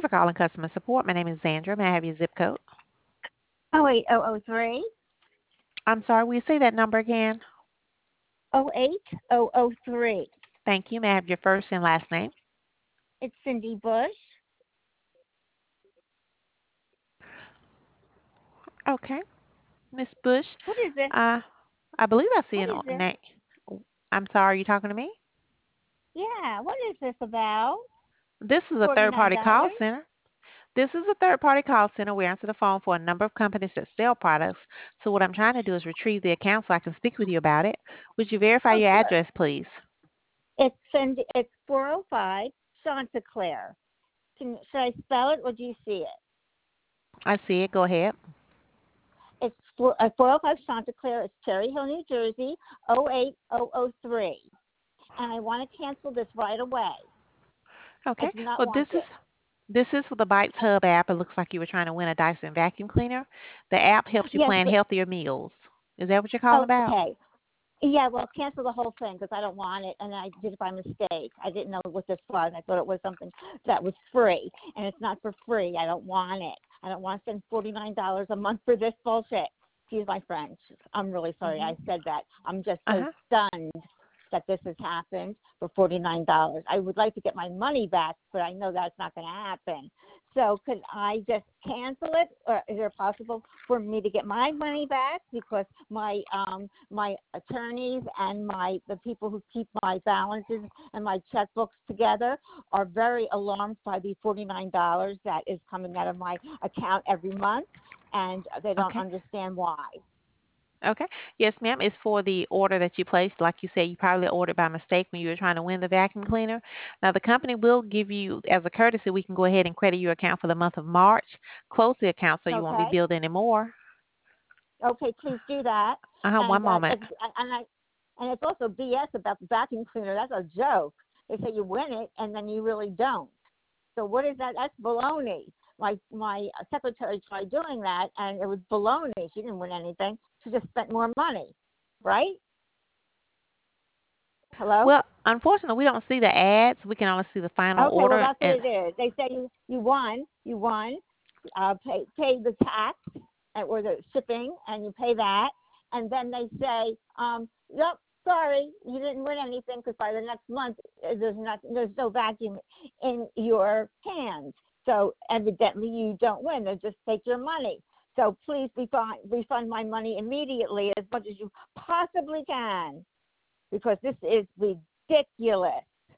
for calling customer support. My name is Zandra. May I have your zip code? 08003. I'm sorry, will you say that number again? 08003. Thank you. May I have your first and last name? It's Cindy Bush. Okay. Miss Bush, What is this? uh, I believe I see What an is this? name. I'm sorry, are you talking to me? Yeah, what is this about? This is a third-party call $49? center. This is a third-party call center. We answer the phone for a number of companies that sell products. So what I'm trying to do is retrieve the account so I can speak with you about it. Would you verify Oh, your sure. address, please? It's 405 Chanticleer. Should I spell it or do you see it? I see it. Go ahead. It's 405 Chanticleer. It's Cherry Hill, New Jersey, 08003. And I want to cancel this right away. I Okay. do not Well, want it. this is for the Bites Hub app. It looks like you were trying to win a Dyson vacuum cleaner. The app helps you Yes, plan but healthier meals. Is that what you're calling about? okay. Yeah, well, cancel the whole thing because I don't want it, and I did it by mistake. I didn't know what this was. I thought it was something that was free, and it's not for free. I don't want it. I don't want to spend $49 a month for this bullshit. Excuse my French. I'm really sorry I said that. I'm just so Uh-huh. stunned that this has happened for $49. I would like to get my money back, but I know that's not going to happen. So could I just cancel it, or is it possible for me to get my money back because my attorneys and the people who keep my balances and my checkbooks together are very alarmed by the $49 that is coming out of my account every month, and they don't Okay. understand why. Okay. Yes, ma'am. It's for the order that you placed. Like you said, you probably ordered by mistake when you were trying to win the vacuum cleaner. Now, the company will give you, as a courtesy, we can go ahead and credit your account for the month of March. Close the account so you won't be Okay. billed anymore. Okay, please do that. One And moment. and it's also BS about the vacuum cleaner. That's a joke. They say you win it and then you really don't. So what is that? That's baloney. My secretary tried doing that and it was baloney. She didn't win anything. She just spent more money, right? Hello. Well, unfortunately, we don't see the ads. We can only see the final Okay, well order. that's what And it is. They say you won. You won. Pay the tax or the shipping, and you pay that, and then they say, yep, sorry, you didn't win anything because by the next month there's no vacuum in your hands. So evidently you don't win. They just take your money. So please refund my money immediately as much as you possibly can because this is ridiculous.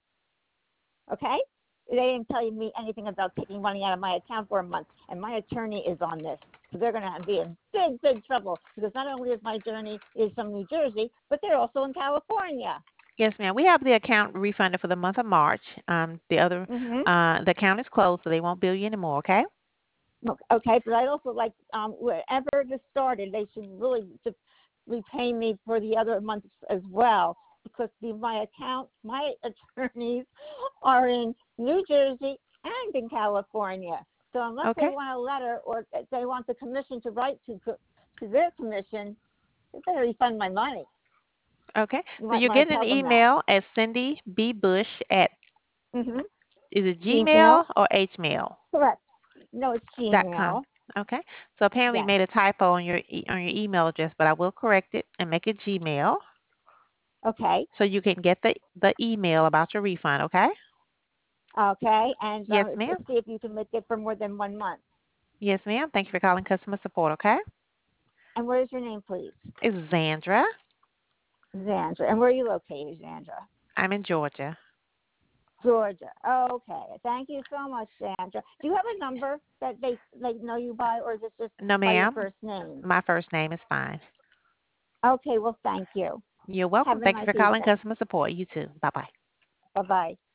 Okay? They didn't tell me anything about taking money out of my account for a month, and my attorney is on this. So they're going to be in big, big trouble because not only is my attorney is from New Jersey, but they're also in California. yes, ma'am, we have the account refunded for the month of March. Mm-hmm. The account is closed, so they won't bill you anymore. Okay. Okay, but I'd also like wherever this started, they should really just repay me for the other months as well because my attorneys are in New Jersey and in California. So unless they Okay. want a letter or they want the commission to write to their commission, they better refund my money. Okay. You So might you're want to getting an tell them that. email at Cindy B. Bush at, Mm-hmm. is it Gmail, Gmail or Hmail? correct? No, it's .com. Gmail. Okay. So apparently you Yes. made a typo on on your email address, but I will correct it and make it Gmail Okay. so you can get the email about your refund. Okay. Okay, and Yes, ma'am. see if you can make it for more than 1 month. Yes, ma'am. Thank you for calling customer support. Okay. And what is your name, please? It's Zandra. Zandra. And where are you located, Zandra? I'm in Georgia. Georgia. Okay. Thank you so much, Zandra. Do you have a number that they know you by, or is it just No, by your ma'am. first name? My first name is fine. Okay. Well, thank you. You're welcome. Have a Thank you nice for calling evening. customer support. You too. Bye bye. Bye bye.